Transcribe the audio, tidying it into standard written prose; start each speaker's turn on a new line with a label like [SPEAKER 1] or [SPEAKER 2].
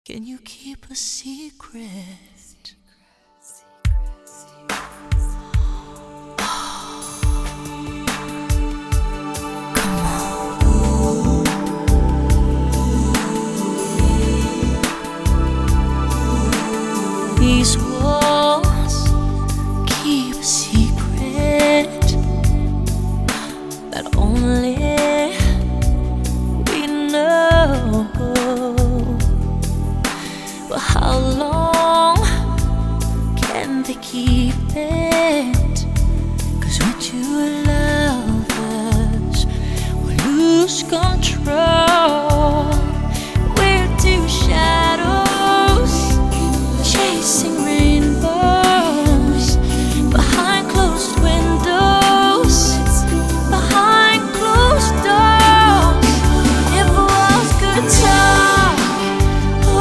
[SPEAKER 1] Can you keep a secret? These walls keep a secret that only we know. But how long can they keep it?